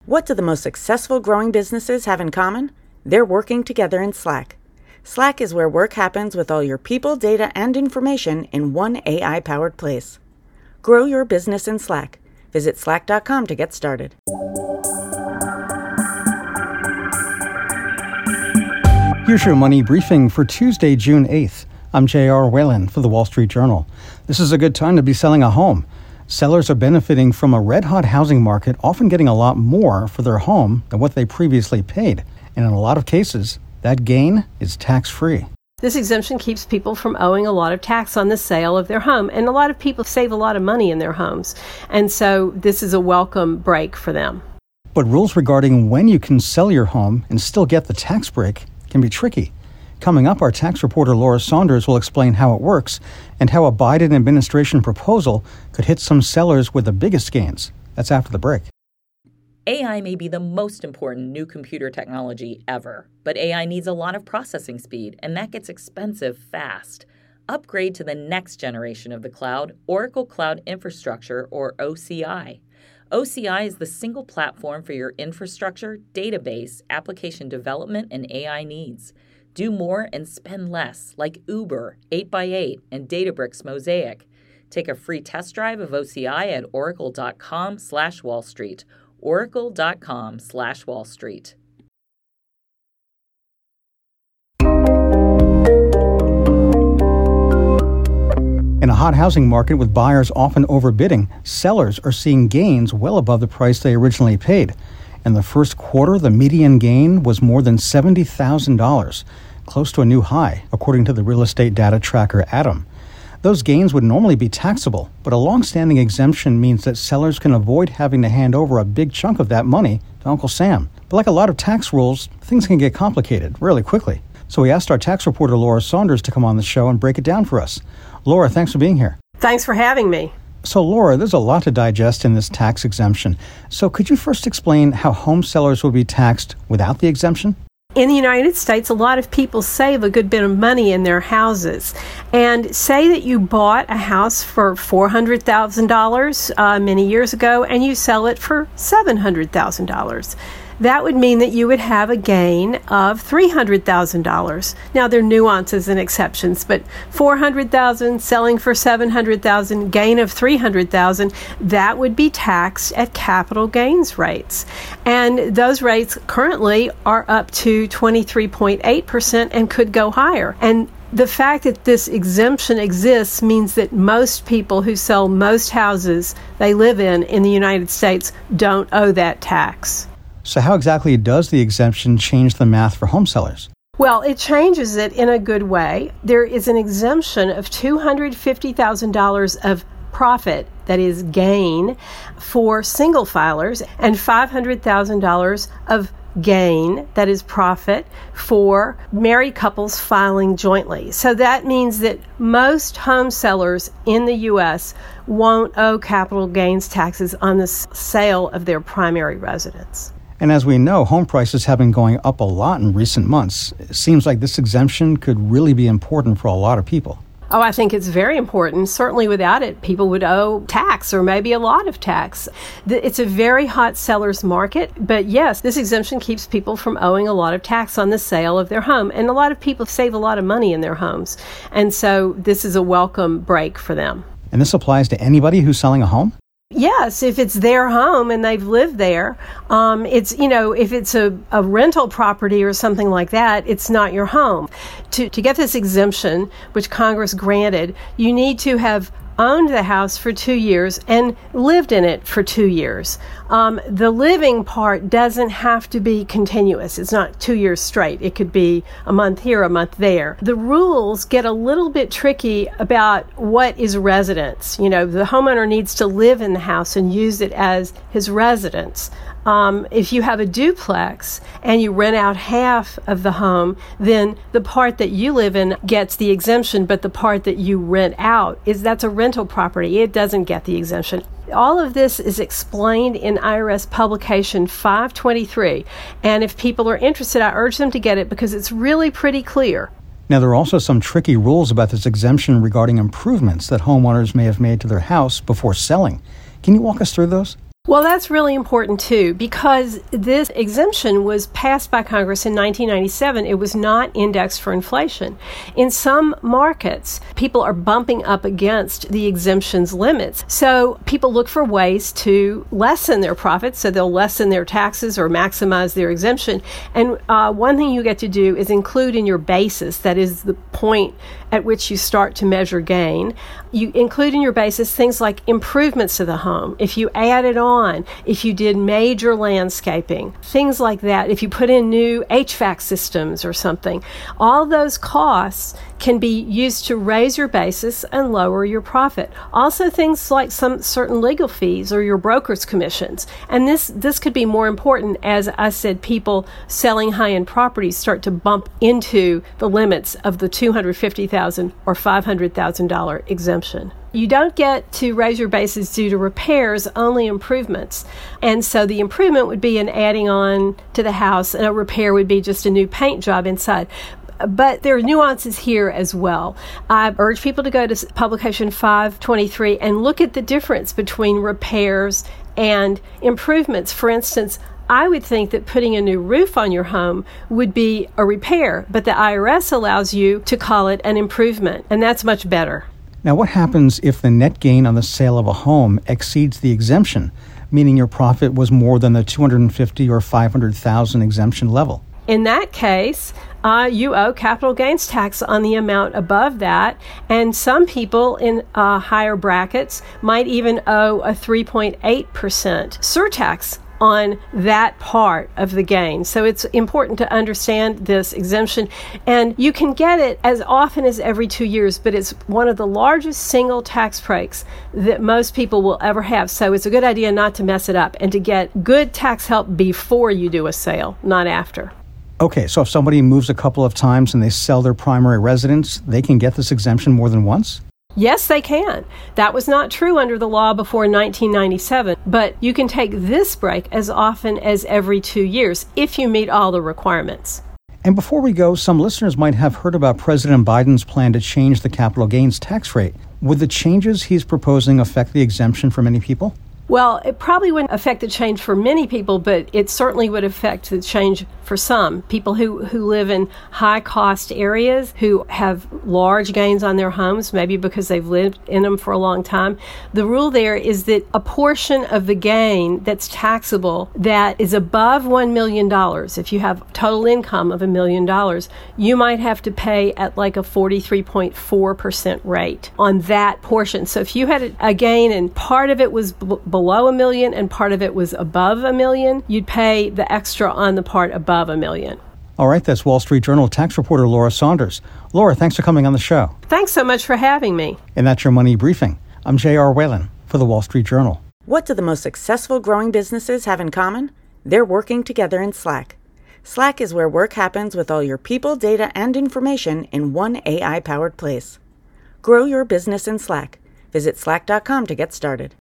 What do the most successful growing businesses have in common? They're working together in Slack. Slack is where work happens with all your people, data, and information in one AI-powered place. Grow your business in Slack. Visit slack.com to get started. Here's your money briefing for Tuesday, June 8th. I'm J.R. Whalen for The Wall Street Journal. This is a good time to be selling a home. Sellers are benefiting from a red-hot housing market, often getting a lot more for their home than what they previously paid. And in a lot of cases, that gain is tax-free. This exemption keeps people from owing a lot of tax on the sale of their home. And a lot of people save a lot of money in their homes. And so this is a welcome break for them. But rules regarding when you can sell your home and still get the tax break can be tricky. Coming up, our tax reporter Laura Saunders will explain how it works and how a Biden administration proposal could hit some sellers with the biggest gains. That's after the break. AI may be the most important new computer technology ever, but AI needs a lot of processing speed, and that gets expensive fast. Upgrade to the next generation of the cloud, Oracle Cloud Infrastructure, or OCI. OCI is the single platform for your infrastructure, database, application development, and AI needs. Do more and spend less, like Uber, 8x8, and Databricks Mosaic. Take a free test drive of OCI at oracle.com/Wall Street. Oracle.com/Wall Street. In a hot housing market with buyers often overbidding, sellers are seeing gains well above the price they originally paid. In the first quarter, the median gain was more than $70,000, close to a new high, according to the real estate data tracker Atom. Those gains would normally be taxable, but a long-standing exemption means that sellers can avoid having to hand over a big chunk of that money to Uncle Sam. But like a lot of tax rules, things can get complicated really quickly. So we asked our tax reporter Laura Saunders to come on the show and break it down for us. Laura, thanks for being here. Thanks for having me. So, Laura, there's a lot to digest in this tax exemption. So could you first explain how home sellers would be taxed without the exemption? In the United States, a lot of people save a good bit of money in their houses. And say that you bought a house for $400,000 many years ago and you sell it for $700,000. That would mean that you would have a gain of $300,000. Now, there are nuances and exceptions, but $400,000 selling for $700,000, gain of $300,000, that would be taxed at capital gains rates. And those rates currently are up to 23.8% and could go higher. And the fact that this exemption exists means that most people who sell most houses they live in the United States don't owe that tax. So how exactly does the exemption change the math for home sellers? Well, it changes it in a good way. There is an exemption of $250,000 of profit, that is gain, for single filers, and $500,000 of gain, that is profit, for married couples filing jointly. So that means that most home sellers in the U.S. won't owe capital gains taxes on the sale of their primary residence. And as we know, home prices have been going up a lot in recent months. It seems like this exemption could really be important for a lot of people. Oh, I think it's very important. Certainly without it, people would owe tax or maybe a lot of tax. It's a very hot seller's market. But yes, this exemption keeps people from owing a lot of tax on the sale of their home. And a lot of people save a lot of money in their homes. And so this is a welcome break for them. And this applies to anybody who's selling a home? Yes, if it's their home and they've lived there, if it's a rental property or something like that, it's not your home. To get this exemption, which Congress granted, you need to have owned the house for 2 years and lived in it for 2 years. The living part doesn't have to be continuous. It's not 2 years straight. It could be a month here, a month there. The rules get a little bit tricky about what is residence. You know, the homeowner needs to live in the house and use it as his residence. If you have a duplex and you rent out half of the home, then the part that you live in gets the exemption, but the part that you rent out that's a rental property. It doesn't get the exemption. All of this is explained in IRS publication 523. And if people are interested, I urge them to get it because it's really pretty clear. Now, there are also some tricky rules about this exemption regarding improvements that homeowners may have made to their house before selling. Can you walk us through those? Well, that's really important, too, because this exemption was passed by Congress in 1997. It was not indexed for inflation. In some markets, people are bumping up against the exemption's limits. So people look for ways to lessen their profits, so they'll lessen their taxes or maximize their exemption. And one thing you get to do is include in your basis, that is the point at which you start to measure gain, you include in your basis things like improvements to the home. If you added on, if you did major landscaping, things like that, if you put in new HVAC systems or something, all those costs can be used to raise your basis and lower your profit. Also things like some certain legal fees or your broker's commissions. And this could be more important, as I said, people selling high-end properties start to bump into the limits of the $250,000 or $500,000 exemption. You don't get to raise your basis due to repairs, only improvements. And so the improvement would be an adding on to the house, and a repair would be just a new paint job inside. But there are nuances here as well. I urge people to go to publication 523 and look at the difference between repairs and improvements. For instance, I would think that putting a new roof on your home would be a repair, but the IRS allows you to call it an improvement, and that's much better. Now, what happens if the net gain on the sale of a home exceeds the exemption, meaning your profit was more than the $250,000 or $500,000 exemption level? In that case, you owe capital gains tax on the amount above that, and some people in higher brackets might even owe a 3.8% surtax on that part of the gain. So it's important to understand this exemption, and you can get it as often as every 2 years, but it's one of the largest single tax breaks that most people will ever have. So it's a good idea not to mess it up and to get good tax help before you do a sale, not after. Okay, so if somebody moves a couple of times and they sell their primary residence, they can get this exemption more than once? Yes, they can. That was not true under the law before 1997, but you can take this break as often as every 2 years if you meet all the requirements. And before we go, some listeners might have heard about President Biden's plan to change the capital gains tax rate. Would the changes he's proposing affect the exemption for many people? Well, it probably wouldn't affect the change for many people, but it certainly would affect the change for some. People who live in high-cost areas, who have large gains on their homes, maybe because they've lived in them for a long time. The rule there is that a portion of the gain that's taxable that is above $1 million, if you have total income of $1 million, you might have to pay at like a 43.4% rate on that portion. So if you had a gain and part of it was below $1 million and part of it was above $1 million, you'd pay the extra on the part above $1 million. All right, that's Wall Street Journal tax reporter Laura Saunders. Laura, thanks for coming on the show. Thanks so much for having me. And that's your Money Briefing. I'm J.R. Whalen for the Wall Street Journal. What do the most successful growing businesses have in common? They're working together in Slack. Slack is where work happens with all your people, data, and information in one AI-powered place. Grow your business in Slack. Visit slack.com to get started.